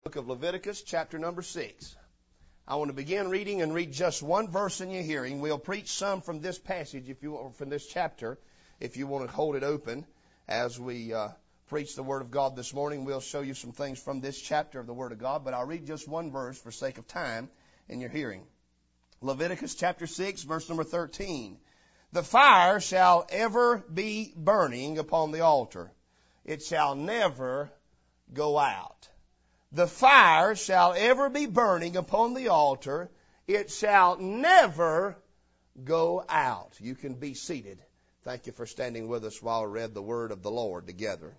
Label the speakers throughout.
Speaker 1: Book of Leviticus, chapter number 6. I want to begin reading and read just one verse in your hearing. We'll preach some from this passage, from this chapter, if you want to hold it open as we preach the Word of God this morning. We'll show you some things from this chapter of the Word of God, but I'll read just one verse for sake of time in your hearing. Leviticus chapter 6, verse number 13. The fire shall ever be burning upon the altar. It shall never go out. The fire shall ever be burning upon the altar. It shall never go out. You can be seated. Thank you for standing with us while we read the word of the Lord together.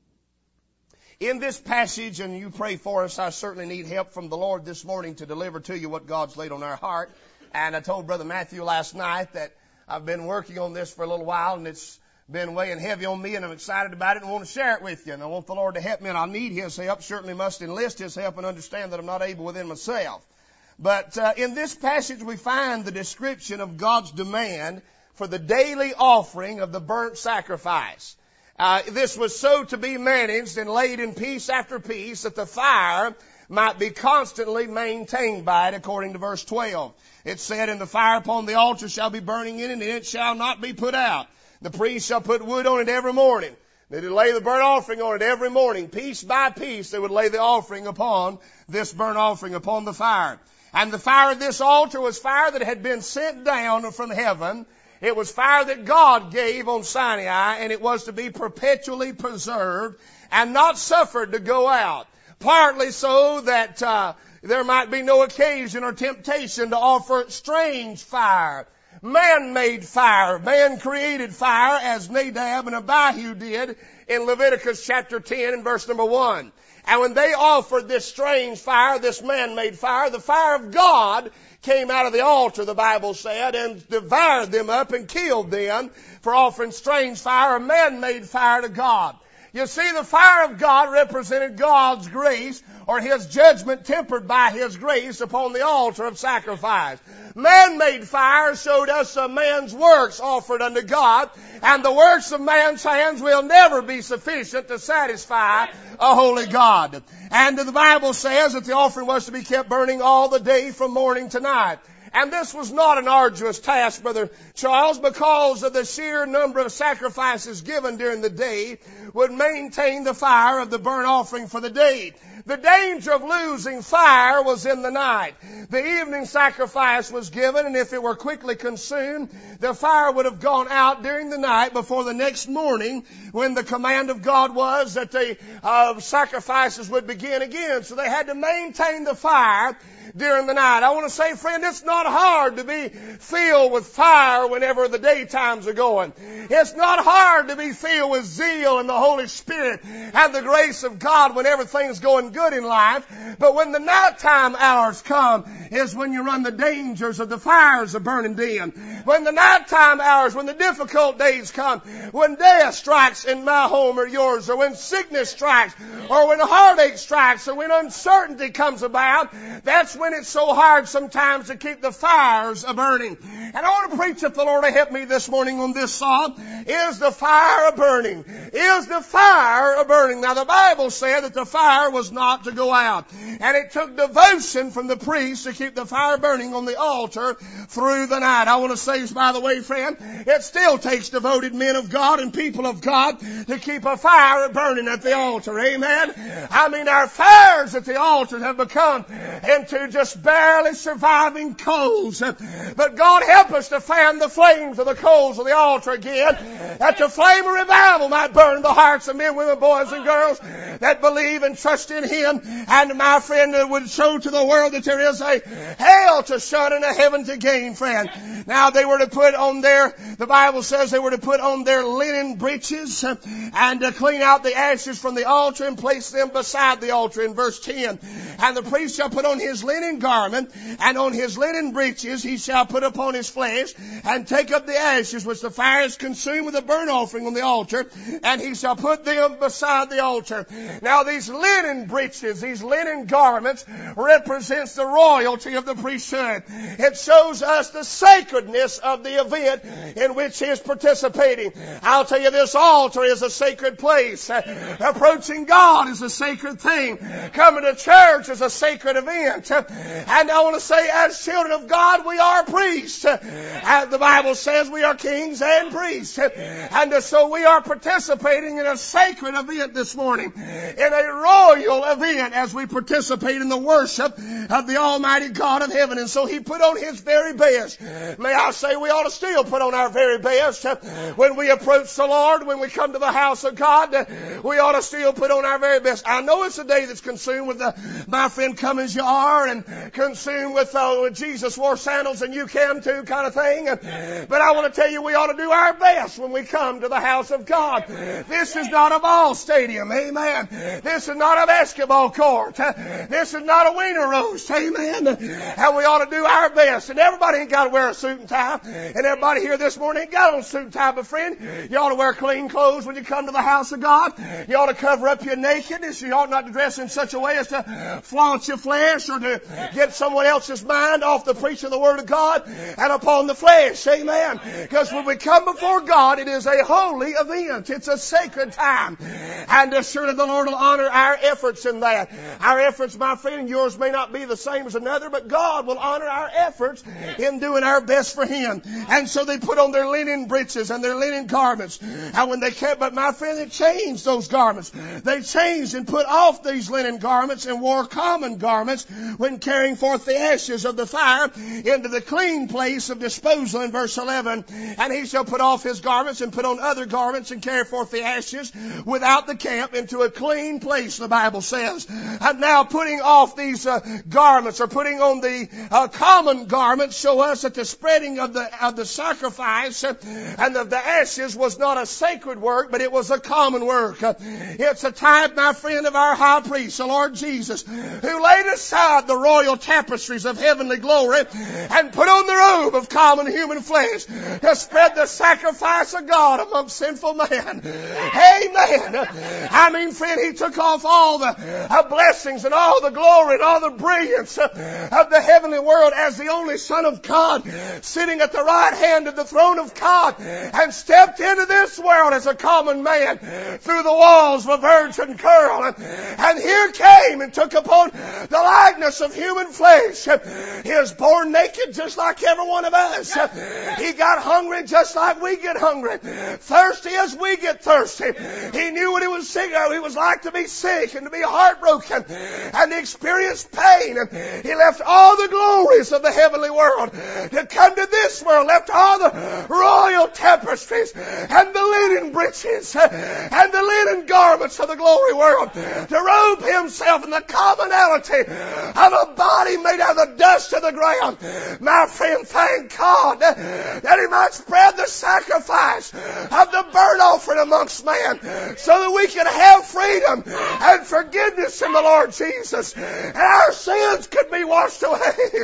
Speaker 1: In this passage, and you pray for us, I certainly need help from the Lord this morning to deliver to you what God's laid on our heart. And I told Brother Matthew last night that I've been working on this for a little while, and it's been weighing heavy on me, and I'm excited about it and want to share it with you. And I want the Lord to help me, and I'll need His help. Certainly must enlist His help and understand that I'm not able within myself. But in this passage we find the description of God's demand for the daily offering of the burnt sacrifice. This was so to be managed and laid in piece after piece that the fire might be constantly maintained by it, according to verse 12. It said, "And the fire upon the altar shall be burning in it, and it shall not be put out. The priest shall put wood on it every morning. They would lay the burnt offering on it every morning. Piece by piece they would lay the offering upon this burnt offering upon the fire. And the fire of this altar was fire that had been sent down from heaven. It was fire that God gave on Sinai, and it was to be perpetually preserved and not suffered to go out. Partly so that there might be no occasion or temptation to offer strange fire, man-made fire, man-created fire, as Nadab and Abihu did in Leviticus chapter 10 and verse number 1. And when they offered this strange fire, this man-made fire, the fire of God came out of the altar, the Bible said, and devoured them up and killed them for offering strange fire or man-made fire to God. You see, the fire of God represented God's grace, or His judgment tempered by His grace upon the altar of sacrifice. Man-made fire showed us a man's works offered unto God, and the works of man's hands will never be sufficient to satisfy a holy God. And the Bible says that the offering was to be kept burning all the day from morning to night. And this was not an arduous task, Brother Charles, because of the sheer number of sacrifices given during the day would maintain the fire of the burnt offering for the day. The danger of losing fire was in the night. The evening sacrifice was given, and if it were quickly consumed, the fire would have gone out during the night before the next morning, when the command of God was that the sacrifices would begin again. So they had to maintain the fire during the night. I want to say, friend, it's not hard to be filled with fire whenever the daytimes are going. It's not hard to be filled with zeal and the Holy Spirit and the grace of God when everything's going good in life. But when the nighttime hours come is when you run the dangers of the fires of burning dim. When the nighttime hours, when the difficult days come, when death strikes in my home or yours, or when sickness strikes, or when heartache strikes, or when uncertainty comes about, that's when it's so hard sometimes to keep the fires a-burning. And I want to preach, if the Lord will help me this morning on this psalm, is the fire a-burning? Is the fire a-burning? Now the Bible said that the fire was not to go out. And it took devotion from the priest to keep the fire burning on the altar through the night. I want to say, by the way, friend, it still takes devoted men of God and people of God to keep a fire burning at the altar. Amen? I mean, our fires at the altar have become into just barely surviving coals. But God help us to fan the flames of the coals of the altar again, that the flame of revival might burn in the hearts of men, women, boys, and girls that believe and trust in Him. And my friend, it would show to the world that there is a hell to shun and a heaven to gain, friend. Now they were to put on the Bible says they were to put on their linen breeches and to clean out the ashes from the altar and place them beside the altar in verse 10. And the priest shall put on his linen garment, and on his linen breeches he shall put upon his flesh, and take up the ashes which the fire is consumed with a burnt offering on the altar, and he shall put them beside the altar. Now these linen breeches, these linen garments, represents the royalty of the priesthood. It shows us the sacredness of the event in which he is participating. I'll tell you, this altar is a sacred place. Approaching God is a sacred thing. Coming to church church is a sacred event. And I want to say, as children of God, we are priests. And the Bible says we are kings and priests. And so we are participating in a sacred event this morning, in a royal event, as we participate in the worship of the Almighty God of heaven. And so He put on His very best. May I say, we ought to still put on our very best when we approach the Lord, when we come to the house of God. We ought to still put on our very best. I know it's a day that's consumed with my friend, come as you are, and consumed with Jesus wore sandals and you can too kind of thing. But I want to tell you, we ought to do our best when we come to the house of God. This is not a ball stadium, amen. This is not a basketball court. This is not a wiener roast, amen. And we ought to do our best. And everybody ain't got to wear a suit and tie. And everybody here this morning ain't got on a suit and tie, but friend, you ought to wear clean clothes when you come to the house of God. You ought to cover up your nakedness. You ought not to dress in such a way as to flaunt your flesh or to get someone else's mind off the preaching of the Word of God and upon the flesh, amen. Because when we come before God, it is a holy event. It's a sacred time. And surely the Lord will honor our efforts in that. Our efforts, my friend, yours may not be the same as another, but God will honor our efforts in doing our best for Him. And so they put on their linen breeches and their linen garments. And when they kept, but my friend, they changed those garments. They changed and put off these linen garments and wore common garments when carrying forth the ashes of the fire into the clean place of disposal in verse 11. And he shall put off his garments and put on other garments and carry forth the ashes without the camp into a clean place, the Bible says. And now putting off these garments, or putting on the common garments, show us that the spreading of the sacrifice and of the ashes was not a sacred work, but it was a common work. It's a type, my friend, of our high priest, the Lord Jesus, who laid aside the royal tapestries of heavenly glory and put on the robe of common human flesh to spread the sacrifice of God among sinful man. Amen. I mean, friend, He took off all the blessings and all the glory and all the brilliance of the heavenly world as the only Son of God, sitting at the right hand of the throne of God, and stepped into this world as a common man through the walls of a virgin girl. And here came and took upon the likeness of human flesh. He was born naked just like every one of us. He got hungry just like we get hungry. Thirsty as we get thirsty. He knew what it was like to be sick and to be heartbroken and to experience pain. He left all the glories of the heavenly world to come to this world. Left all the royal tapestries and the linen breeches and the linen garments of the glory world to robe Himself in the commonality of a body made out of the dust of the ground. My friend, thank God that He might spread the sacrifice of the burnt offering amongst man so that we can have freedom and forgiveness in the Lord Jesus and our sins could be washed away.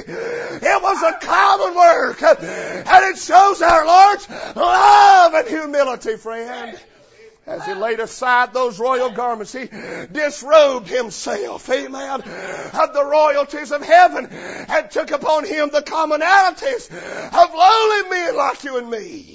Speaker 1: It was a common work, and it shows our Lord's love and humility, friend. As He laid aside those royal garments, He disrobed Himself, amen, of the royalties of heaven and took upon Him the commonalities of lowly men like you and me.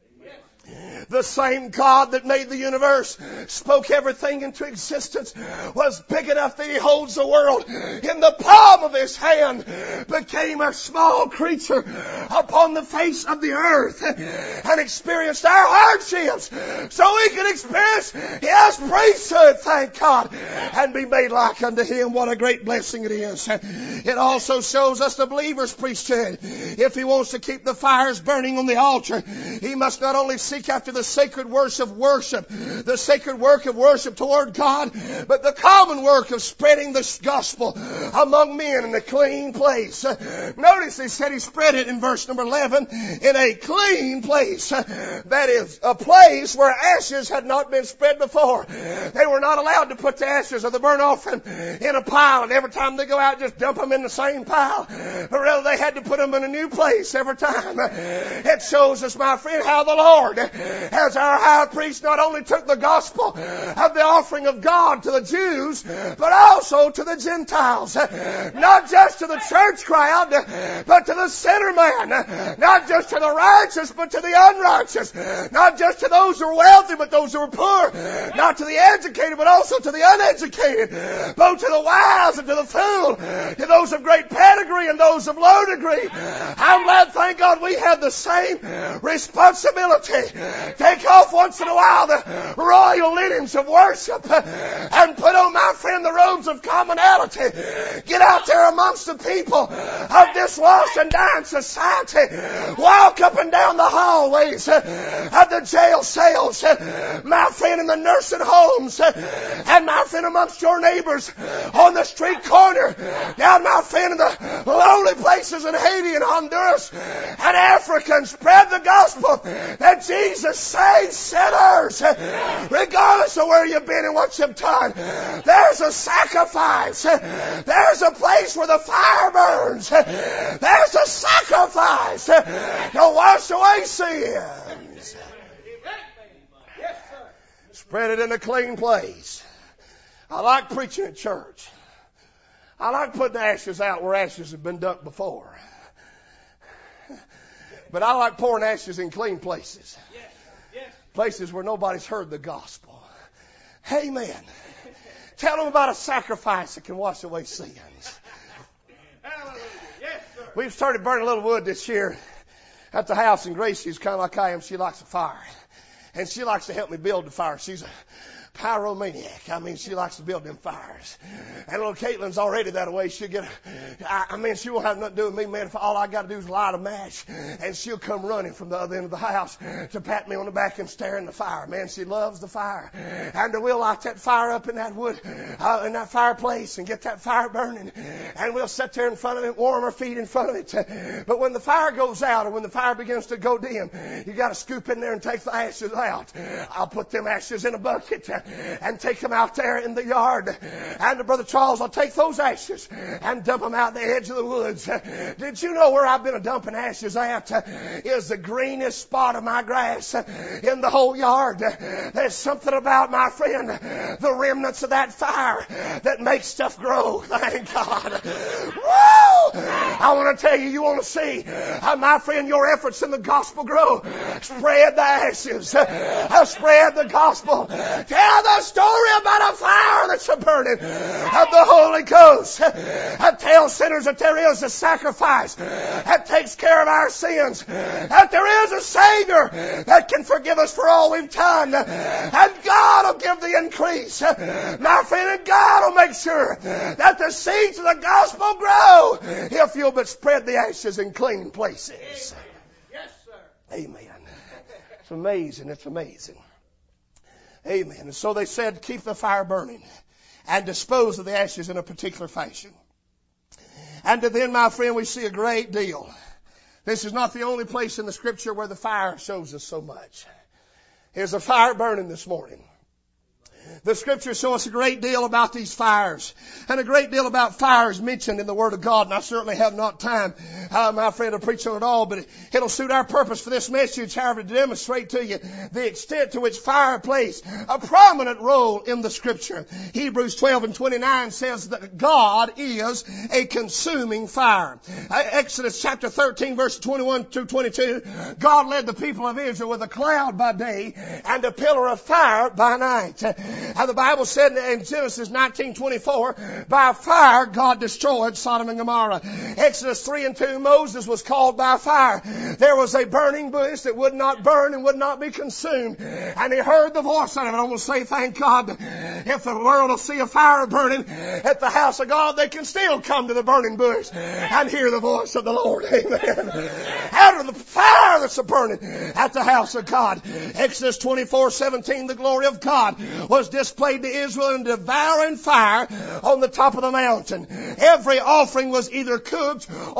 Speaker 1: The same God that made the universe, spoke everything into existence, was big enough that He holds the world in the palm of His hand, became a small creature upon the face of the earth and experienced our hardships so we can experience His priesthood, thank God, and be made like unto Him. What a great blessing it is. It also shows us the believer's priesthood. If he wants to keep the fires burning on the altar, he must not only seek after the sacred worship, the sacred work of worship toward God, but the common work of spreading the gospel among men in a clean place. Notice He said He spread it in verse number 11 in a clean place. That is, a place where ashes had not been spread before. They were not allowed to put the ashes of the burnt offering in a pile, and every time they go out just dump them in the same pile. But rather they had to put them in a new place every time. It shows us, my friend, how the Lord as our high priest not only took the gospel of the offering of God to the Jews, but also to the Gentiles. Not just to the church crowd, but to the sinner man. Not just to the righteous, but to the unrighteous. Not just to those who are wealthy, but those who are poor. Not to the educated, but also to the uneducated. Both to the wise and to the fool. To those of great pedigree and those of low degree. I'm glad, thank God, we have the same responsibility. Take off once in a while the royal linens of worship and put on, my friend, the robes of commonality. Get out there amongst the people of this lost and dying society. Walk up and down the hallways of the jail cells, my friend, in the nursing homes, and my friend, amongst your neighbors on the street corner, down, my friend, in the lonely places in Haiti and Honduras and Africa, and spread the gospel that Jesus saves sinners, regardless of where you've been and what you've done. There's a sacrifice. There's a place where the fire burns. There's a sacrifice to wash away sins. Spread it in a clean place. I like preaching at church. I like putting ashes out where ashes have been dumped before. But I like pouring ashes in clean places. Places where nobody's heard the gospel. Amen. Tell them about a sacrifice that can wash away sins. We've started burning a little wood this year at the house, and Gracie's kind of like I am. She likes a fire. And she likes to help me build the fire. She's a pyromaniac. I mean, she likes to build them fires. And little Caitlin's already that way. She'll get, she won't have nothing to do with me, man. If all I got to do is light a match, and she'll come running from the other end of the house to pat me on the back and stare in the fire. Man, she loves the fire. And we'll light that fire up in that wood, in that fireplace, and get that fire burning. And we'll sit there in front of it, warm our feet in front of it. But when the fire goes out, or when the fire begins to go dim, you got to scoop in there and take the ashes out. I'll put them ashes in a bucket and take them out there in the yard. And Brother Charles, I'll take those ashes and dump them out in the edge of the woods. Did you know where I've been dumping ashes at? Is the greenest spot of my grass in the whole yard. There's something about, my friend, the remnants of that fire that makes stuff grow. Thank God. Woo! I want to tell you, you want to see, my friend, your efforts in the gospel grow. Spread the ashes. Spread the gospel. Tell the story about a fire that's a burning of the Holy Ghost. Tell sinners that there is a sacrifice that takes care of our sins. That there is a Savior that can forgive us for all we've done. And God will give the increase. My friend, and God will make sure that the seeds of the gospel grow if you'll but spread the ashes in clean places.
Speaker 2: Yes, sir.
Speaker 1: Amen. It's amazing. It's amazing. Amen. And so they said, keep the fire burning and dispose of the ashes in a particular fashion. And then, my friend, we see a great deal. This is not the only place in the Scripture where the fire shows us so much. Here's a fire burning this morning. The Scriptures show us a great deal about these fires, and a great deal about fires mentioned in the Word of God. And I certainly have not time, my friend, to preach on it all, but it'll suit our purpose for this message, however, to demonstrate to you the extent to which fire plays a prominent role in the Scripture. Hebrews 12:29 says that God is a consuming fire. Exodus chapter 13, verse 21-22, God led the people of Israel with a cloud by day and a pillar of fire by night. The Bible said in Genesis 19:24, by fire God destroyed Sodom and Gomorrah. Exodus 3:2, Moses was called by fire. There was a burning bush that would not burn and would not be consumed. And he heard the voice of it. I want to say, thank God, if the world will see a fire burning at the house of God, they can still come to the burning bush and hear the voice of the Lord. Amen. Out of the fire that's burning at the house of God. Exodus 24:17, the glory of God was displayed to Israel in devouring fire on the top of the mountain. Every offering was either cooked or burnt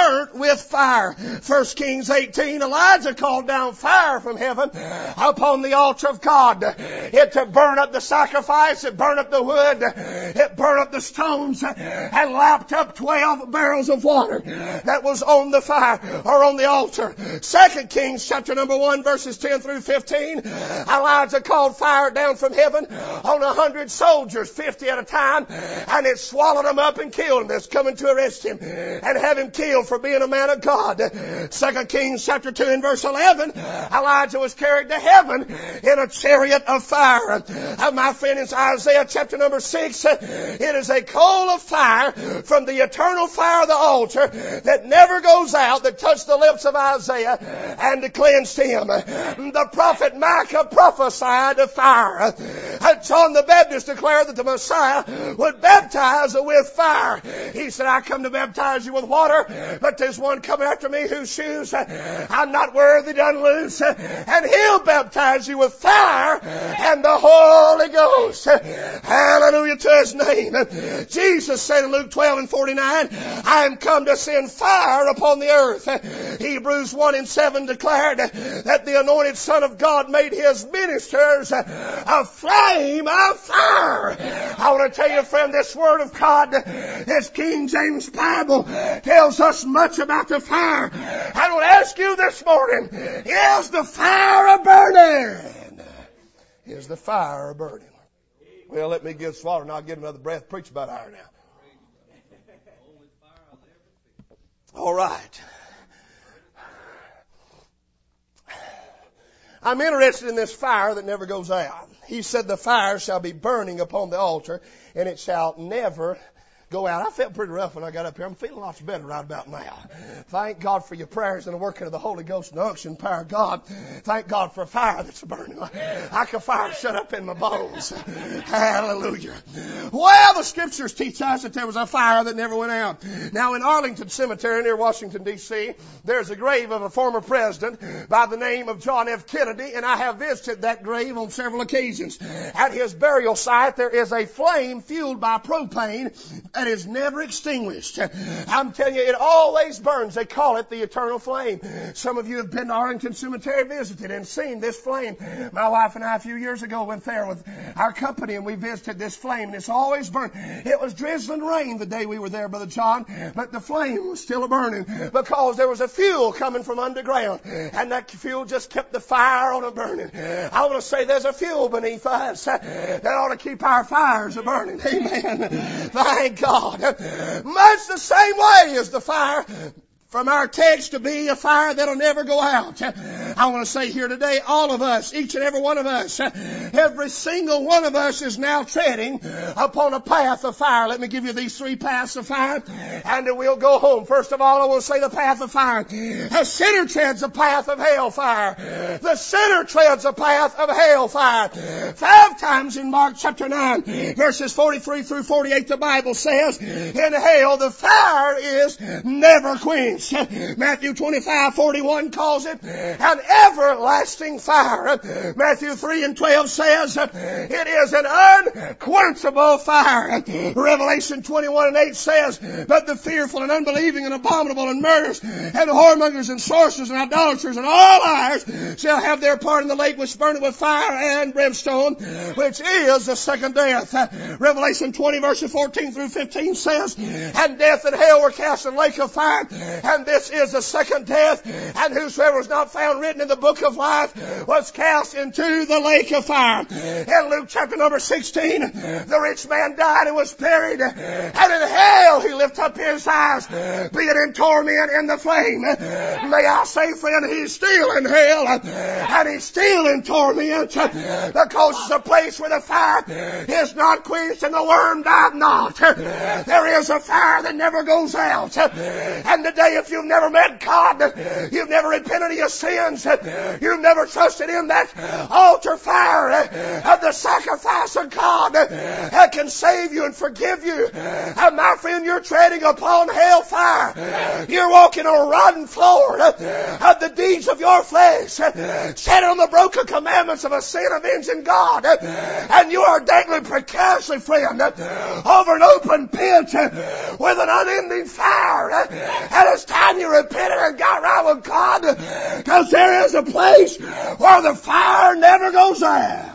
Speaker 1: burnt with fire. 1 Kings 18, Elijah called down fire from heaven upon the altar of God. It to burn up the sacrifice, it burned up the wood, it burned up the stones, and lapped up 12 barrels of water that was on the fire or on the altar. 2 Kings chapter number 1 verses 10 through 15, Elijah called fire down from heaven on 100 soldiers, 50 at a time, and it swallowed them up and killed him. That's coming to arrest him and have him killed for being a man of God. 2 Kings chapter 2 and verse 11, Elijah was carried to heaven in a chariot of fire. My friend, it's Isaiah chapter number 6. It is a coal of fire from the eternal fire of the altar that never goes out, that touched the lips of Isaiah and cleansed him. The prophet Micah prophesied of fire. John the Baptist declared that the Messiah would baptize with fire. He said, I come to baptize you with water, but there's one coming after me whose shoes I'm not worthy to unloose, and he'll baptize you with fire and the Holy Ghost. Hallelujah to his name. Jesus said in Luke 12 and 49, I am come to send fire upon the earth. Hebrews 1 and 7 declared that the anointed Son of God made his ministers a flame of fire. I want to tell you, friend, this Word of God, this King James Bible, tells us much about the fire. I want to ask you this morning, is the fire a burning? Is the fire a burning? Well, let me get swallowed and I'll get another breath. Preach about fire now. All right. I'm interested in this fire that never goes out. He said the fire shall be burning upon the altar and it shall never go out. I felt pretty rough when I got up here. I'm feeling lots better right about now. Thank God for your prayers and the working of the Holy Ghost and the unction power of God. Thank God for fire that's burning. I can fire shut up in my bones. Hallelujah. Well, the scriptures teach us that there was a fire that never went out. Now, in Arlington Cemetery near Washington, D.C., there's a grave of a former president by the name of John F. Kennedy, and I have visited that grave on several occasions. At his burial site, there is a flame fueled by propane that is never extinguished. I'm telling you, it always burns. They call it the eternal flame. Some of you have been to Arlington Cemetery, visited, and seen this flame. My wife and I a few years ago went there with our company, and we visited this flame, and it's always burned. It was drizzling rain the day we were there, Brother John, but the flame was still burning because there was a fuel coming from underground, and that fuel just kept the fire on burning. I want to say there's a fuel beneath us that ought to keep our fires burning. Amen. Thank God. Much the same way as the fire from our text to be a fire that'll never go out. I want to say here today, all of us, each and every one of us, every single one of us is now treading upon a path of fire. Let me give you these 3 paths of fire, and then we'll go home. First of all, I want to say the path of fire. A sinner treads a path of hellfire. The sinner treads a path of hellfire. 5 times in Mark chapter 9, verses 43 through 48, the Bible says, in hell the fire is never quenched. Matthew 25:41 calls it an everlasting fire. Matthew 3 and 12 says it is an unquenchable fire. Revelation 21 and 8 says, but the fearful and unbelieving and abominable and murderers and whoremongers and sorcerers and idolaters and all liars shall have their part in the lake which burneth with fire and brimstone, which is the second death. Revelation 20 verses 14 through 15 says, and death and hell were cast in the lake of fire, and this is the second death, and whosoever was not found written in the book of life was cast into the lake of fire. In Luke chapter number 16, the rich man died and was buried, and in hell he lifted up his eyes, being in torment in the flame. May I say, friend, he's still in hell, and he's still in torment, because it's a place where the fire is not quenched and the worm died not. There is a fire that never goes out. And today, if you've never met God, you've never repented of your sins, days. You've never trusted in that altar fire of the sacrifice of God that can save you and forgive you. And my friend, you're treading upon hellfire. You're walking on a rotten floor of the deeds of your flesh, standing on the broken commandments of a sin-avenging God. And you are dangling precariously, friend, over an open pit with an unending fire. And it's time you repented and got right with God, because there is a place where the fire never goes out.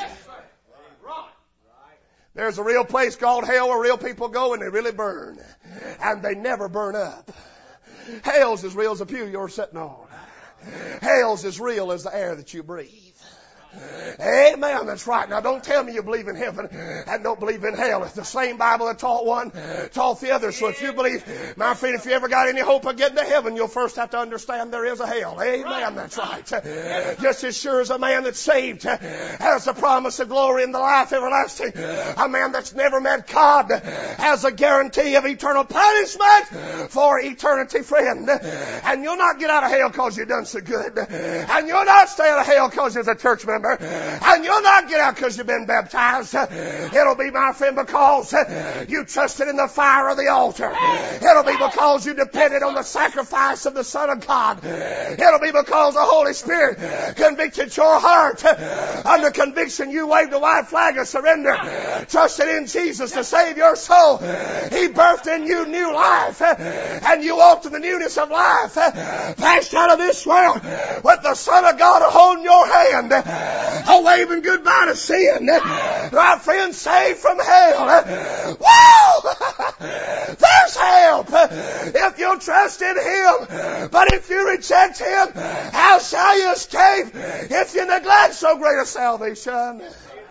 Speaker 1: There's a real place called hell where real people go and they really burn. And they never burn up. Hell's as real as the pew you're sitting on. Hell's as real as the air that you breathe. Amen. That's right. Now don't tell me you believe in heaven and don't believe in hell. It's the same Bible that taught one, taught the other. So if you believe, my friend, if you ever got any hope of getting to heaven, you'll first have to understand there is a hell. Amen. That's right. Just as sure as a man that's saved has the promise of glory in the life everlasting, a man that's never met God has a guarantee of eternal punishment for eternity, friend. And you'll not get out of hell because you've done so good. And you'll not stay out of hell because you're a church member. And you'll not get out because you've been baptized. It'll be, my friend, because you trusted in the fire of the altar. It'll be because you depended on the sacrifice of the Son of God. It'll be because the Holy Spirit convicted your heart. Under conviction, you waved a white flag of surrender. Trusted in Jesus to save your soul. He birthed in you new life. And you walked in the newness of life. Passed out of this world with the Son of God holding your hand. Waving goodbye to sin. My friend, saved from hell. Woo! There's help if you trust in Him. But if you reject Him, how shall you escape if you neglect so great a salvation?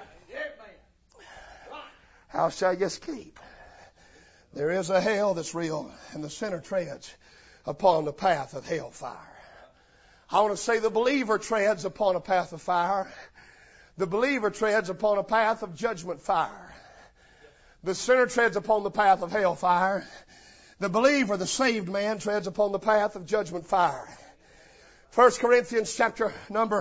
Speaker 1: How shall you escape? There is a hell that's real, and the sinner treads upon the path of hellfire. I want to say the believer treads upon a path of fire. The believer treads upon a path of judgment fire. The sinner treads upon the path of hellfire. The believer, the saved man, treads upon the path of judgment fire. 2 Corinthians chapter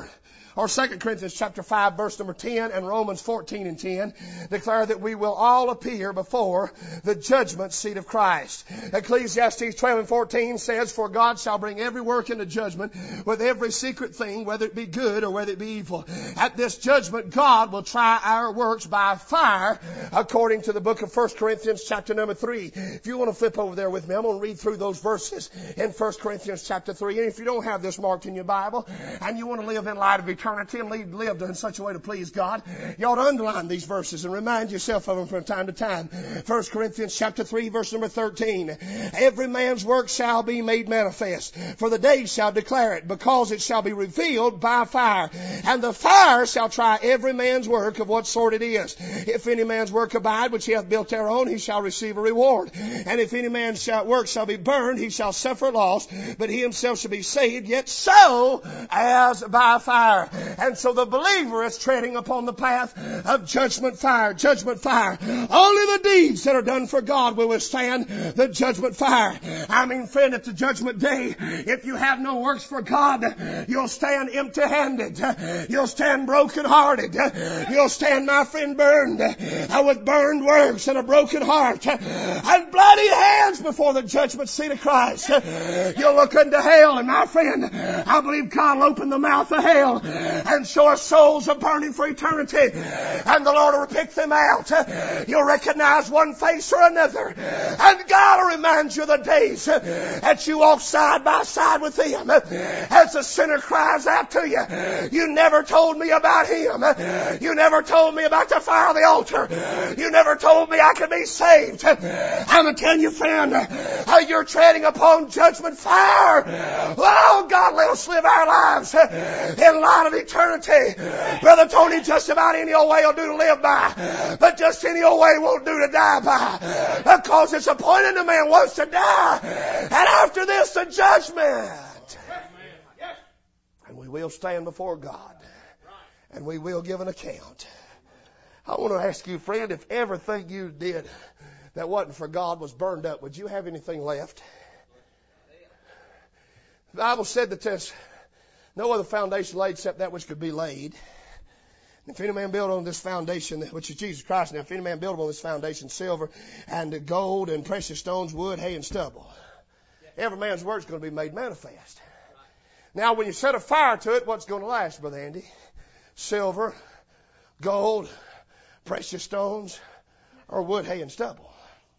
Speaker 1: 5 verse number 10 and Romans 14 and 10 declare that we will all appear before the judgment seat of Christ. Ecclesiastes 12 and 14 says, "For God shall bring every work into judgment with every secret thing, whether it be good or whether it be evil. At this judgment God will try our works by fire," according to the book of 1 Corinthians chapter number 3. If you want to flip over there with me, I'm going to read through those verses in 1 Corinthians chapter 3. And if you don't have this marked in your Bible and you want to live in light of eternity and live in such a way to please God, you ought to underline these verses and remind yourself of them from time to time. 1 Corinthians chapter 3 verse number 13. "Every man's work shall be made manifest, for the day shall declare it, because it shall be revealed by fire. And the fire shall try every man's work of what sort it is. If any man's work abide, which he hath built thereon, he shall receive a reward. And if any man's work shall be burned, he shall suffer loss, but he himself shall be saved, yet so as by fire." And so the believer is treading upon the path of judgment fire. Judgment fire. Only the deeds that are done for God will withstand the judgment fire. I mean, friend, at the judgment day, if you have no works for God, you'll stand empty-handed. You'll stand broken-hearted. You'll stand, my friend, burned with burned works and a broken heart and bloody hands before the judgment seat of Christ. You'll look into hell, and my friend, I believe God will open the mouth of hell and show us souls are burning for eternity, and the Lord will pick them out. You'll recognize one face or another, and God will remind you of the days that you walked side by side with Him as the sinner cries out to you, "You never told me about Him. You never told me about the fire of the altar. You never told me I could be saved." I'm going to tell you, friend, you're treading upon judgment fire. Oh, God, let us live our lives in light of eternity. Brother Tony, just about any old way will do to live by, but just any old way won't do to die by, because it's appointed a man once to die, and after this the judgment. And we will stand before God, and we will give an account. I want to ask you, friend, if everything you did that wasn't for God was burned up, would you have anything left? The Bible said that No other foundation laid except that which could be laid. If any man build on this foundation, which is Jesus Christ, now if any man build on this foundation silver and gold and precious stones, wood, hay, and stubble, every man's word is going to be made manifest. Now, when you set a fire to it, what's going to last, Brother Andy? Silver, gold, precious stones, or wood, hay, and stubble.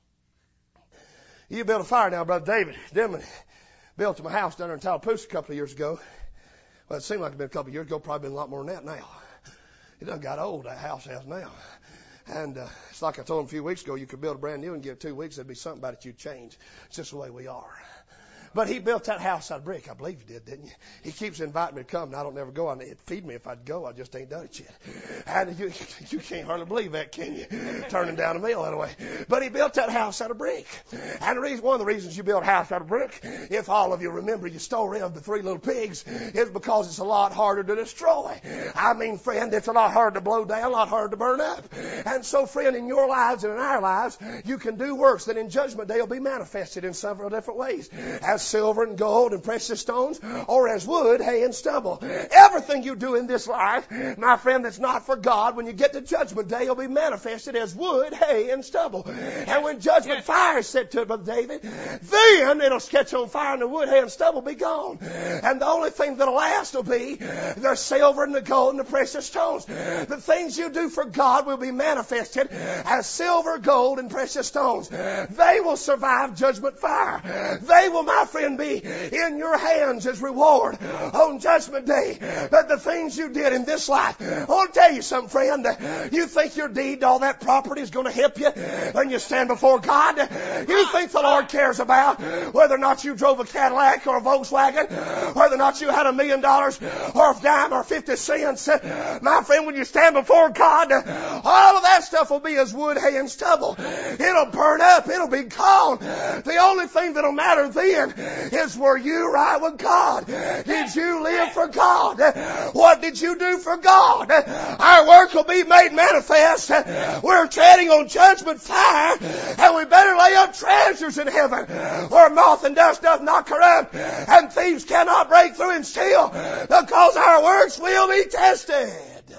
Speaker 1: You built a fire now, Brother David Dimon built my house down there in Tallapoosa a couple of years ago. Well, it seemed like it'd been a couple of years ago, probably been a lot more than that now. It done got old, that house has now. And it's like I told him a few weeks ago, you could build a brand new and give it 2 weeks, there'd be something about it you'd change. It's just the way we are. But he built that house out of brick. I believe he did, didn't you? He keeps inviting me to come, and I don't never go. It'd feed me if I'd go. I just ain't done it yet. And you can't hardly believe that, can you? Turning down a meal that way. But he built that house out of brick. And one of the reasons you build a house out of brick, if all of you remember your story of the 3 little pigs, is because it's a lot harder to destroy. I mean, friend, it's a lot harder to blow down, a lot harder to burn up. And so, friend, in your lives and in our lives, you can do works that in judgment day will be manifested in several different ways. As silver and gold and precious stones, or as wood, hay, and stubble. Everything you do in this life, my friend, that's not for God, when you get to judgment day, will be manifested as wood, hay, and stubble. And when judgment fire is set to it, Brother David, then it'll catch on fire and the wood, hay, and stubble will be gone. And the only thing that'll last will be the silver and the gold and the precious stones. The things you do for God will be manifested as silver, gold, and precious stones. They will survive judgment fire. They will, my friend, be in your hands as reward on judgment day. But the things you did in this life, I want to tell you something, friend. You think your deed to all that property is going to help you when you stand before God? You think the Lord cares about whether or not you drove a Cadillac or a Volkswagen, whether or not you had $1 million or a dime or 50 cents? My friend, when you stand before God, all of that stuff will be as wood, hay, and stubble. It'll burn up. It'll be gone. The only thing that'll matter then is, were you right with God? Did you live for God? What did you do for God? Our work will be made manifest. We're treading on judgment fire, and we better lay up treasures in heaven where moth and dust doth not corrupt and thieves cannot break through and steal, because our works will be tested.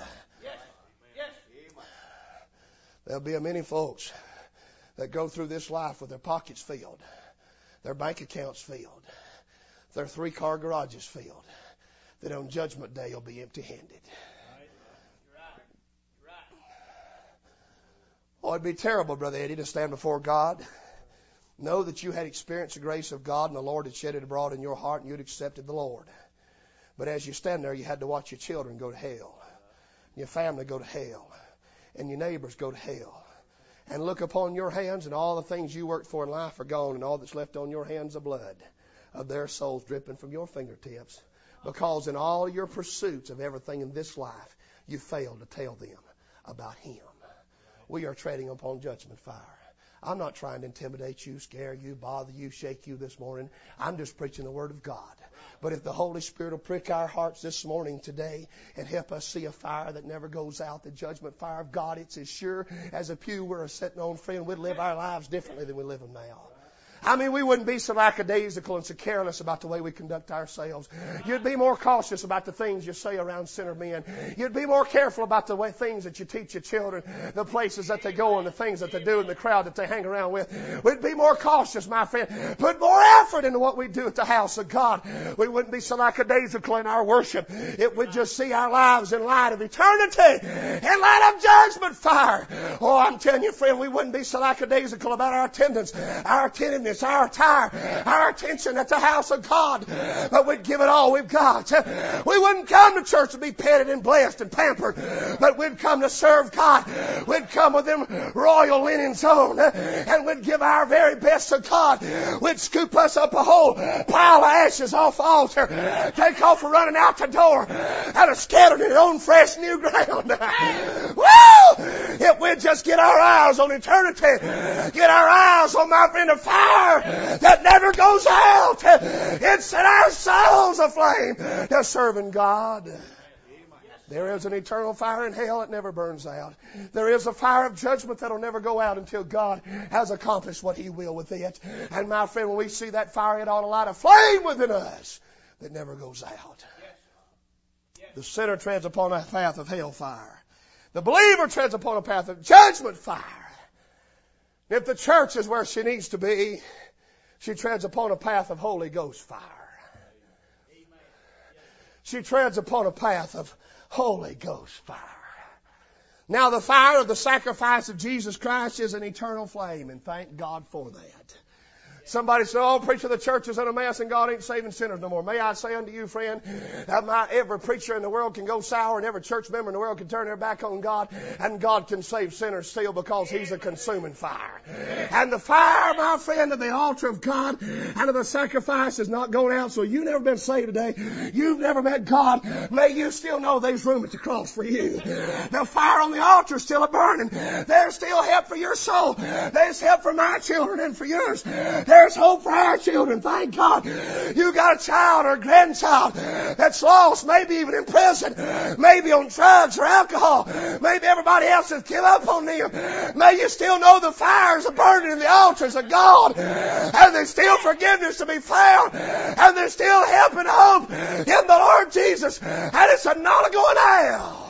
Speaker 1: There'll be many folks that go through this life with their pockets filled, their bank accounts filled, their 3-car garages filled, that on judgment day will be empty-handed. Oh, it'd be terrible, Brother Eddie, to stand before God. Know that you had experienced the grace of God and the Lord had shed it abroad in your heart and you'd accepted the Lord. But as you stand there, you had to watch your children go to hell, your family go to hell, and your neighbors go to hell. And look upon your hands, and all the things you worked for in life are gone, and all that's left on your hands is blood of their souls dripping from your fingertips. Because in all your pursuits of everything in this life, you failed to tell them about Him. We are treading upon judgment fire. I'm not trying to intimidate you, scare you, bother you, shake you this morning. I'm just preaching the Word of God. But if the Holy Spirit will prick our hearts this morning, today, and help us see a fire that never goes out, the judgment fire of God, it's as sure as a pew we're sitting on, friend, we'd live our lives differently than we live them now. I mean, we wouldn't be so lackadaisical and so careless about the way we conduct ourselves. You'd be more cautious about the things you say around sinner men. You'd be more careful about the way things that you teach your children, the places that they go and the things that they do and the crowd that they hang around with. We'd be more cautious, my friend. Put more effort into what we do at the house of God. We wouldn't be so lackadaisical in our worship. It would just see our lives in light of eternity, in light of judgment fire. Oh, I'm telling you, friend, we wouldn't be so lackadaisical about our attendance, our attentiveness, our attire, our attention at the house of God. But we'd give it all we've got. We wouldn't come to church to be petted and blessed and pampered, but we'd come to serve God. We'd come with them royal linens on, and we'd give our very best to God. We'd scoop us up a whole pile of ashes off the altar, take off for running out the door, and scattered it on fresh new ground. Woo! If we'd just get our eyes on eternity, get our eyes on, my friend, a fire that never goes out. It set our souls aflame to serving God. There is an eternal fire in hell that never burns out. There is a fire of judgment that will never go out until God has accomplished what He will with it. And my friend, when we see that fire, it ought to light a flame within us that never goes out. The sinner treads upon a path of hellfire. The believer treads upon a path of judgment fire. If the church is where she needs to be, she treads upon a path of Holy Ghost fire. She treads upon a path of Holy Ghost fire. Now the fire of the sacrifice of Jesus Christ is an eternal flame, and thank God for that. Somebody said, oh, preacher, the church is in a mess and God ain't saving sinners no more. May I say unto you, friend, that every preacher in the world can go sour and every church member in the world can turn their back on God, and God can save sinners still because He's a consuming fire. And the fire, my friend, of the altar of God and of the sacrifice is not going out. So you've never been saved today. You've never met God. May you still know there's room at the cross for you. The fire on the altar is still burning. There's still help for your soul. There's help for my children and for yours. There's hope for our children. Thank God. You got a child or a grandchild that's lost, maybe even in prison, maybe on drugs or alcohol. Maybe everybody else has given up on them. May you still know the fires are burning in the altars of God. And there's still forgiveness to be found. And there's still help and hope in the Lord Jesus. And it's not going out.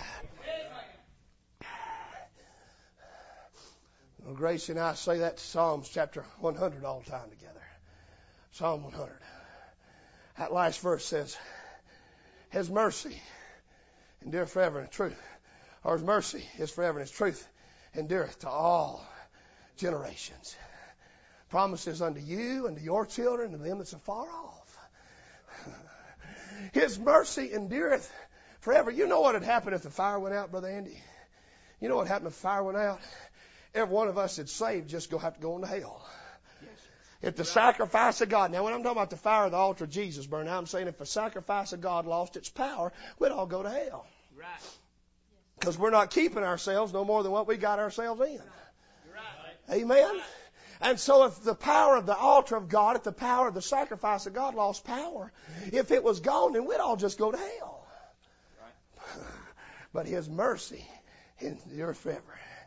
Speaker 1: Well, Gracie and I say that to Psalms chapter 100 all the time together. Psalm 100. That last verse says, His mercy endureth forever and truth. Or His mercy is forever and His truth endureth to all generations. Promises unto you and to your children and to them that's afar off. His mercy endureth forever. You know what had happened if the fire went out, Brother Andy? You know what happened if the fire went out? Every one of us that's saved just have to go into hell. Yes. If the sacrifice of God, now when I'm talking about the fire of the altar of Jesus burning out, I'm saying if the sacrifice of God lost its power, we'd all go to hell. Right. Because we're not keeping ourselves no more than what we got ourselves in. Right. Amen? Right. And so if the power of the altar of God, if the power of the sacrifice of God lost power, if it was gone, then we'd all just go to hell. Right. But His mercy endures forever.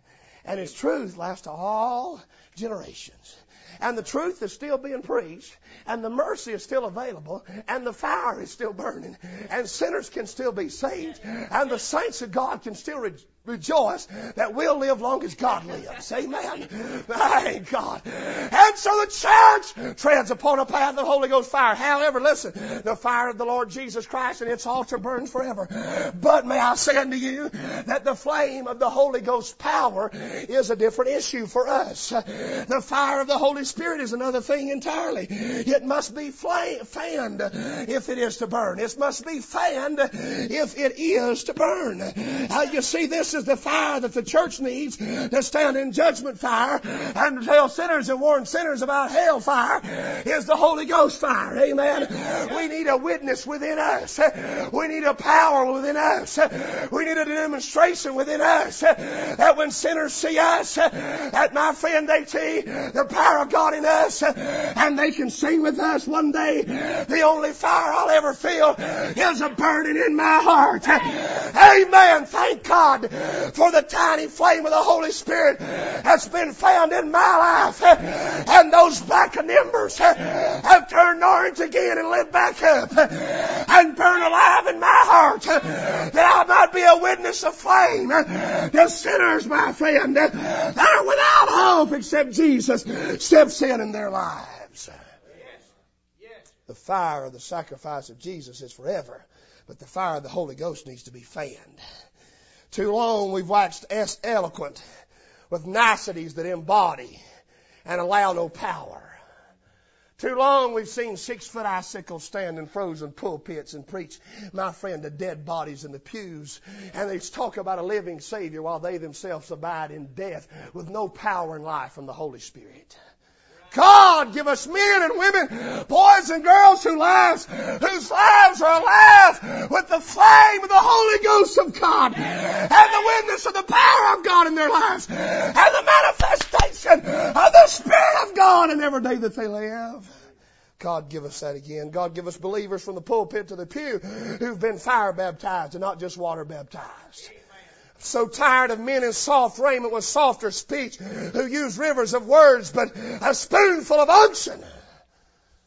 Speaker 1: And His truth lasts to all generations. And the truth is still being preached. And the mercy is still available. And the fire is still burning. And sinners can still be saved. And the saints of God can still rejoice that we'll live long as God lives. Amen. Thank God. And so the church treads upon a path of the Holy Ghost fire. However, listen, the fire of the Lord Jesus Christ and its altar burns forever. But may I say unto you that the flame of the Holy Ghost power is a different issue for us. The fire of the Holy Spirit is another thing entirely. It must be fanned if it is to burn. It must be fanned if it is to burn. You see, this is the fire that the church needs to stand in judgment fire and to tell sinners and warn sinners about hell fire is the Holy Ghost fire. Amen. We need a witness within us. We need a power within us. We need a demonstration within us that when sinners see us, that my friend, they see the power of God in us and they can sing with us one day. The only fire I'll ever feel is a burning in my heart. Amen. Thank God for the tiny flame of the Holy Spirit that's been found in my life. And those blackened embers have turned orange again and lit back up and burned alive in my heart that I might be a witness of flame to sinners, my friend, that are without hope except Jesus steps in their lives. The fire of the sacrifice of Jesus is forever, but the fire of the Holy Ghost needs to be fanned. Too long we've waxed eloquent with niceties that embody and allow no power. Too long we've seen 6-foot icicles stand in frozen pulpits and preach, my friend, to dead bodies in the pews. And they talk about a living Savior while they themselves abide in death with no power and life from the Holy Spirit. God, give us men and women, boys and girls whose lives are alive with the flame of the Holy Ghost of God and the witness of the power of God in their lives and the manifestation of the Spirit of God in every day that they live. God, give us that again. God, give us believers from the pulpit to the pew who've been fire baptized and not just water baptized. So tired of men in soft raiment with softer speech who use rivers of words but a spoonful of unction.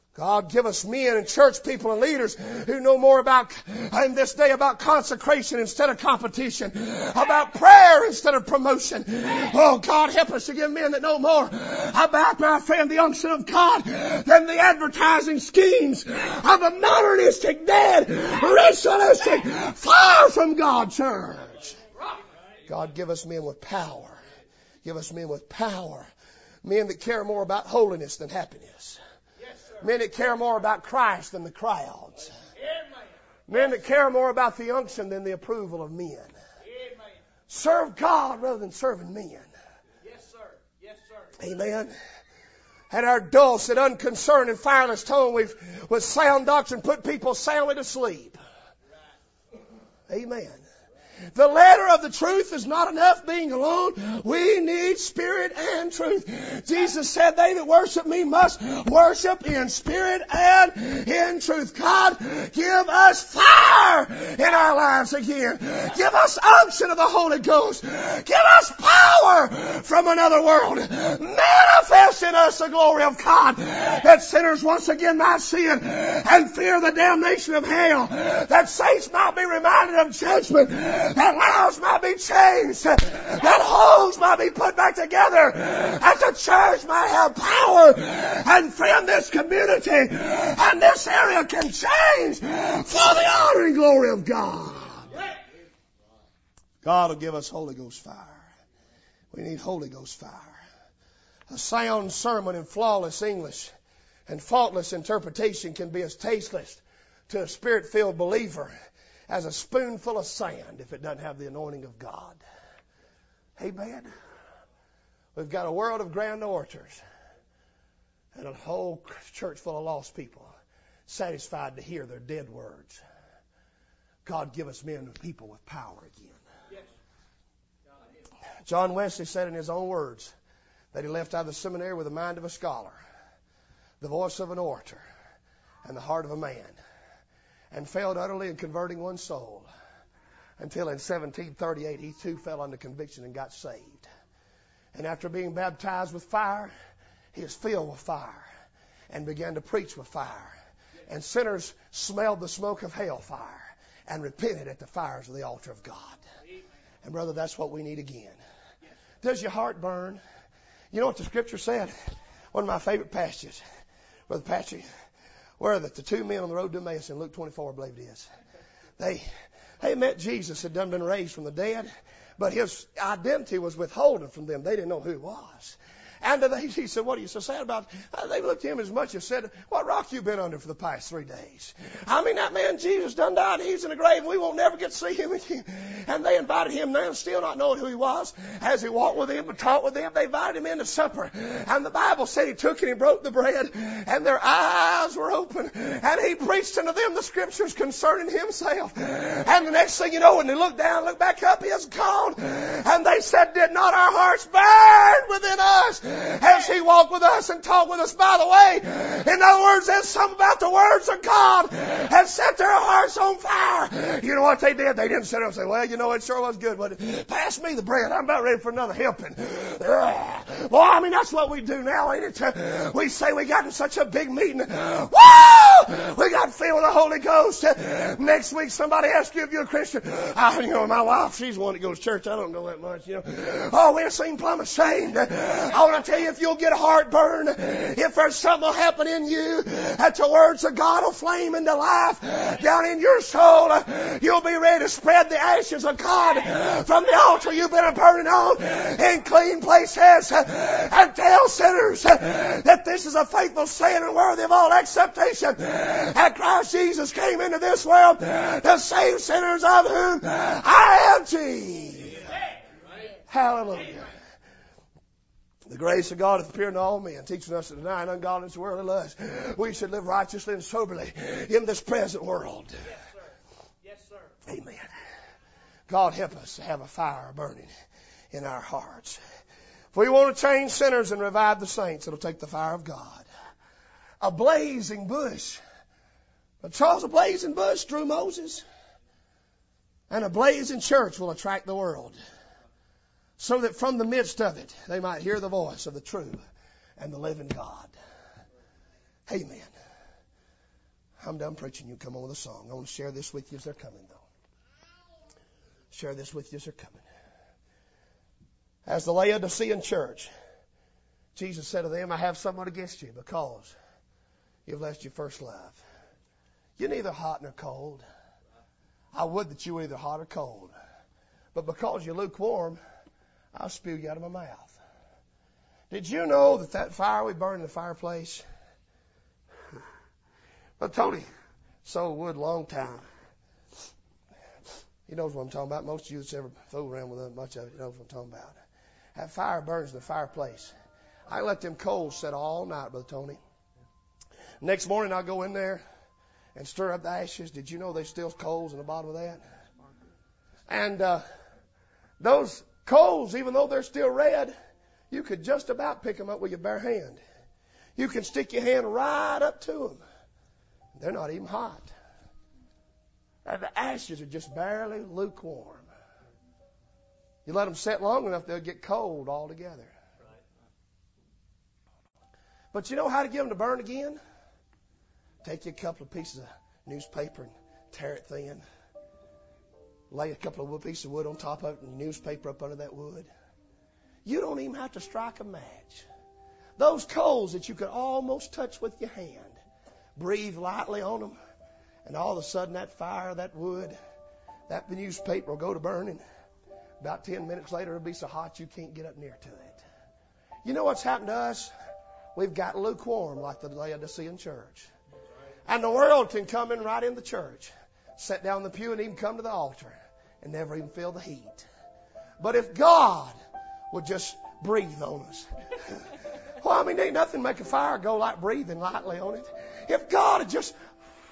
Speaker 1: God, give us men and church people and leaders who know more about, in this day, about consecration instead of competition, about prayer instead of promotion. Oh, God, help us to give men that know more about, my friend, the unction of God than the advertising schemes of a modernistic, dead, ritualistic, far from God church. God, give us men with power. Give us men with power. Men that care more about holiness than happiness. Men that care more about Christ than the crowds. Men that care more about the unction than the approval of men. Serve God rather than serving men.
Speaker 2: Yes, sir. Yes, sir.
Speaker 1: Amen. And our dulcet, unconcerned, and fireless tone with sound doctrine put people soundly to sleep. Amen. The letter of the truth is not enough being alone. We need spirit and truth. Jesus said, they that worship me must worship in spirit and in truth. God, give us fire in our lives again. Give us unction of the Holy Ghost. Give us power from another world. Manifest in us the glory of God, that sinners once again might see it and fear the damnation of hell, that saints might be reminded of judgment, that lives might be changed, that homes might be put back together, that the church might have power. And friend, this community and this area can change for the honor and glory of God. God will give us Holy Ghost fire. We need Holy Ghost fire. A sound sermon in flawless English and faultless interpretation can be as tasteless to a spirit-filled believer as a spoonful of sand if it doesn't have the anointing of God. Amen. We've got a world of grand orators and a whole church full of lost people satisfied to hear their dead words. God, give us men and people with power again. John Wesley said in his own words that he left out of the seminary with the mind of a scholar, the voice of an orator, and the heart of a man, and failed utterly in converting one soul until in 1738 he too fell under conviction and got saved. And after being baptized with fire, he was filled with fire and began to preach with fire. And sinners smelled the smoke of hellfire and repented at the fires of the altar of God. And brother, that's what we need again. Does your heart burn? You know what the scripture said? One of my favorite passages, Brother Patrick, where the two men on the road to Emmaus in Luke 24, I believe it is. They met Jesus, had done been raised from the dead, but his identity was withholden from them. They didn't know who he was. And he said, what are you so sad about? They looked at him as much as said, what rock you been under for the past 3 days? I mean, that man Jesus done died. He's in the grave. We won't never get to see him again. And they invited him now, still not knowing who he was. As he walked with them and talked with them, they invited him into supper. And the Bible said he took and he broke the bread, and their eyes were open. And he preached unto them the scriptures concerning himself. And the next thing you know, when they looked down, looked back up, he is gone. And they said, did not our hearts burn within us as he walked with us and talked with us? By the way, in other words, there's something about the words of God that set their hearts on fire. You know what they did? They didn't sit up and say, well, you know, it sure was good, but pass me the bread. I'm about ready for another helping. Well, I mean, that's what we do now, ain't it? We say we got in such a big meeting. Woo! We got filled with the Holy Ghost. Next week, somebody asks you if you're a Christian. You know, my wife, she's one that goes to church. I don't know that much, you know. Oh, we're seem plumb ashamed. I want to tell you, if you'll get a heartburn, if there's something will happen in you, that the words of God will flame into life down in your soul, you'll be ready to spread the ashes of God from the altar you've been burning on in clean places and tell sinners that this is a faithful saying and worthy of all acceptation, that Christ Jesus came into this world to save sinners, of whom I am chief. Hallelujah. The grace of God hath appeared to all men, teaching us to deny and ungodliness and worldly lust. We should live righteously and soberly in this present world.
Speaker 2: Yes, sir. Yes, sir.
Speaker 1: Amen. God help us to have a fire burning in our hearts. If we want to change sinners and revive the saints, it'll take the fire of God. A blazing bush. But Charles, a blazing bush drew Moses. And a blazing church will attract the world, so that from the midst of it, they might hear the voice of the true and the living God. Amen. I'm done preaching. You come on with a song. I want to share this with you as they're coming, though. Share this with you as they're coming. As the Laodicean church, Jesus said to them, I have somewhat against you because you've left your first love. You're neither hot nor cold. I would that you were either hot or cold. But because you're lukewarm, I'll spew you out of my mouth. Did you know that fire we burned in the fireplace? Well, Tony sold wood a long time. He knows what I'm talking about. Most of you that's ever fooled around with much of it knows what I'm talking about. That fire burns in the fireplace. I let them coals set all night, Brother Tony. Next morning I'll go in there and stir up the ashes. Did you know there's still coals in the bottom of that? And those coals, even though they're still red, you could just about pick them up with your bare hand. You can stick your hand right up to them. They're not even hot. And the ashes are just barely lukewarm. You let them set long enough, they'll get cold altogether. But you know how to get them to burn again? Take you a couple of pieces of newspaper and tear it thin. Lay a couple of pieces of wood on top of it and newspaper up under that wood. You don't even have to strike a match. Those coals that you could almost touch with your hand, breathe lightly on them, and all of a sudden that fire, that wood, that newspaper will go to burning. About 10 minutes later, it'll be so hot you can't get up near to it. You know what's happened to us? We've got lukewarm like the Laodicean church. And the world can come in right in the church, sit down in the pew and even come to the altar and never even feel the heat. But if God would just breathe on us. Well, I mean, ain't nothing make a fire go like breathing lightly on it. If God would just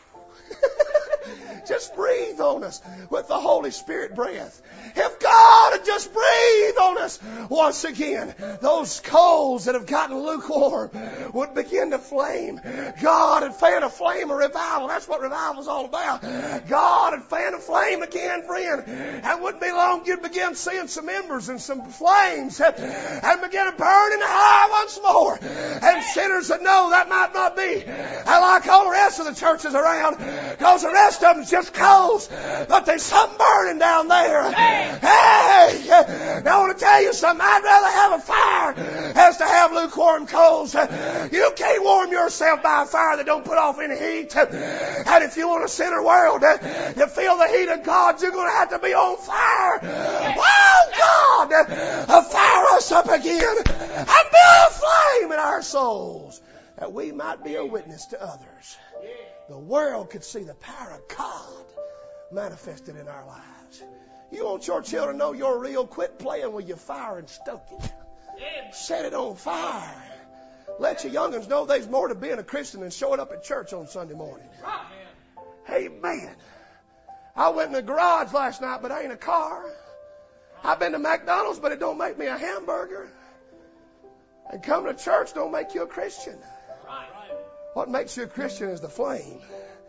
Speaker 1: breathe on us with the Holy Spirit breath. If God would just breathe on us once again, those coals that have gotten lukewarm would begin to flame. God would fan a flame of revival. That's what revival is all about. God would fan a flame again, friend. And wouldn't be long you'd begin seeing some embers and some flames and begin to burn in the high once more. And sinners that know that might not be like all the rest of the churches around, because the rest of them's just coals, but there's something burning down there. Hey! Now I want to tell you something. I'd rather have a fire as to have lukewarm coals. You can't warm yourself by a fire that don't put off any heat. And if you want a sinner world to feel the heat of God, you're going to have to be on fire. Oh God! Fire us up again and build a flame in our souls that we might be a witness to others. The world could see the power of God manifested in our lives. You want your children to know you're real? Quit playing with your fire and stoke it. Set it on fire. Let your young'uns know there's more to being a Christian than showing up at church on Sunday morning. Amen. I went in the garage last night, but I ain't a car. I've been to McDonald's, but it don't make me a hamburger. And coming to church don't make you a Christian. What makes you a Christian is the flame.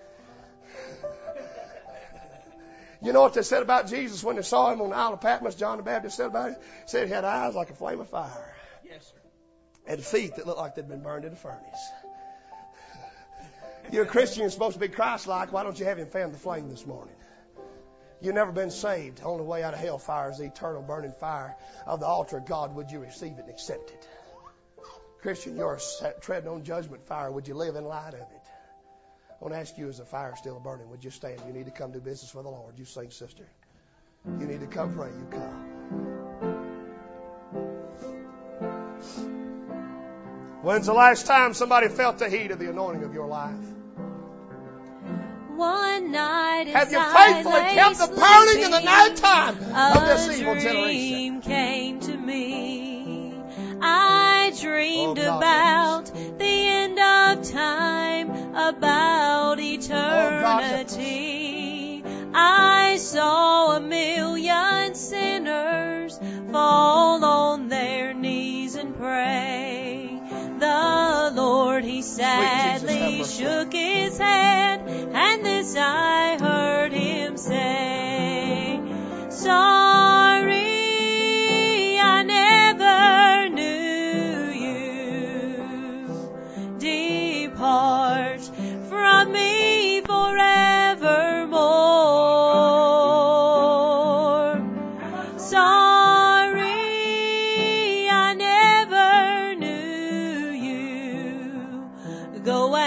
Speaker 1: You know what they said about Jesus when they saw him on the Isle of Patmos? John the Baptist said about him? He said he had eyes like a flame of fire. Yes, sir. And feet that looked like they'd been burned in a furnace. You're a Christian, you're supposed to be Christ-like. Why don't you have him fan the flame this morning? You've never been saved. The only way out of hellfire is the eternal burning fire of the altar of God. Would you receive it and accept it? Christian, you're treading on judgment fire. Would you live in light of it? I want to ask you, is the fire still burning? Would you stand? You need to come do business for the Lord. You sing, sister. You need to come pray. You come. When's the last time somebody felt the heat of the anointing of your life?
Speaker 3: One night
Speaker 1: have you faithfully kept the burning in the nighttime of this evil generation?
Speaker 3: Came to me. I dreamed about the end of time, about eternity. I saw 1,000,000 sinners fall on their knees and pray. The Lord, He sadly shook His head, and this I heard Him say, sorry, I never knew you. Depart from me,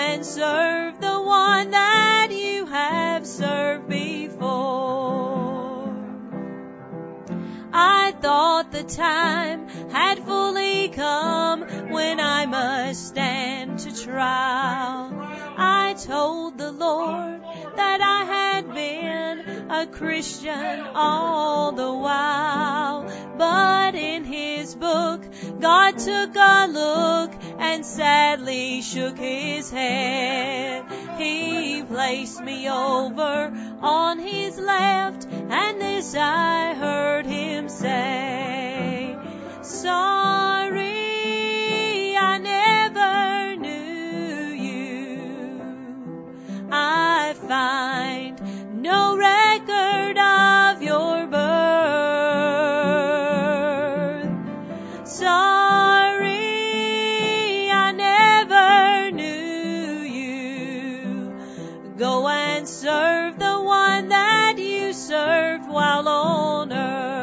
Speaker 3: and serve the one that you have served before. I thought the time had fully come when I must stand to trial. I told the Lord that I had been a Christian all the while. But in His book, God took a look and sadly shook His head. He placed me over on His left, and this I heard Him say, "Sorry, I never knew you. I find no record of your birth. Sorry, I never knew you. Go and serve the one that you served while on earth."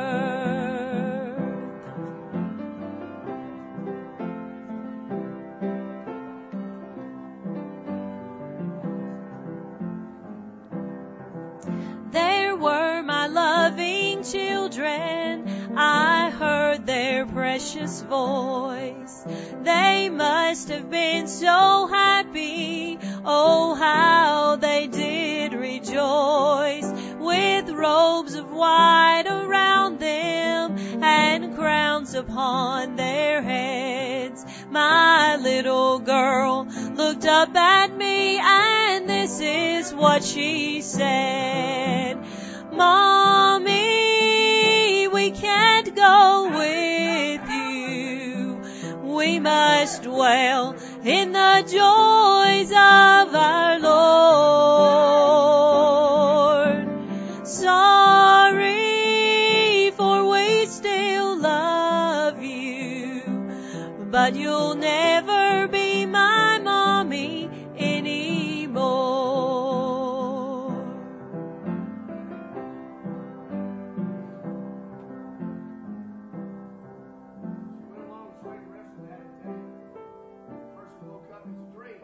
Speaker 3: There were my loving children, I heard their precious voice. They must have been so happy, oh how they did rejoice, with robes of white around them and crowns upon their heads. My little girl looked up at me, and this is what she said, "Mommy, we can't go with you. We must dwell in the joys of our Lord. Sorry, for we still love you, but you'll never be my mommy anymore."
Speaker 2: Went along and played the rest of that until the person woke up. It's a dream.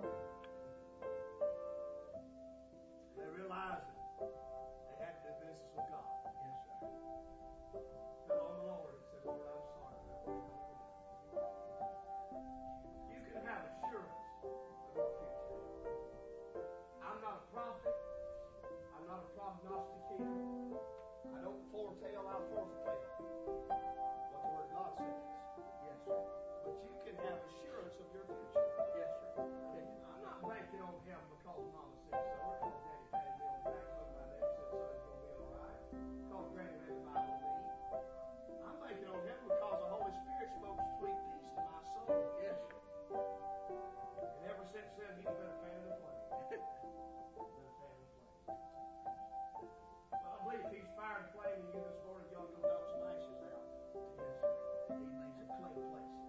Speaker 2: They realized that they had to do business with God. Yes, sir. Fell on the Lord and said, "Lord, I'm sorry for everything I've ever done." You can have assurance of your future. I'm not a prophet. I'm not a prognosticator. I don't foretell, I forthtell what the Word of God says. Yes, sir. But you can have assurance of your future. Yes, sir. I'm not banking on heaven because Mama said so, or because Daddy patted me on the back, hugged my neck, and said, "Son, it's going to be all right," because Granny read the Bible to me. I'm banking on heaven because the Holy Spirit spoke sweet peace to my soul. Yes, sir. And ever since then, He's been a fan of the flame. Been a fan of the flame. Well, I believe if He's fired the flame in you this morning, y'all going to knock some ashes out. Yes, sir. Amen. Some clay places.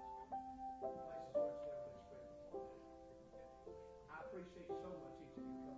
Speaker 2: Places where it's never been spread before. I appreciate so much each of you coming.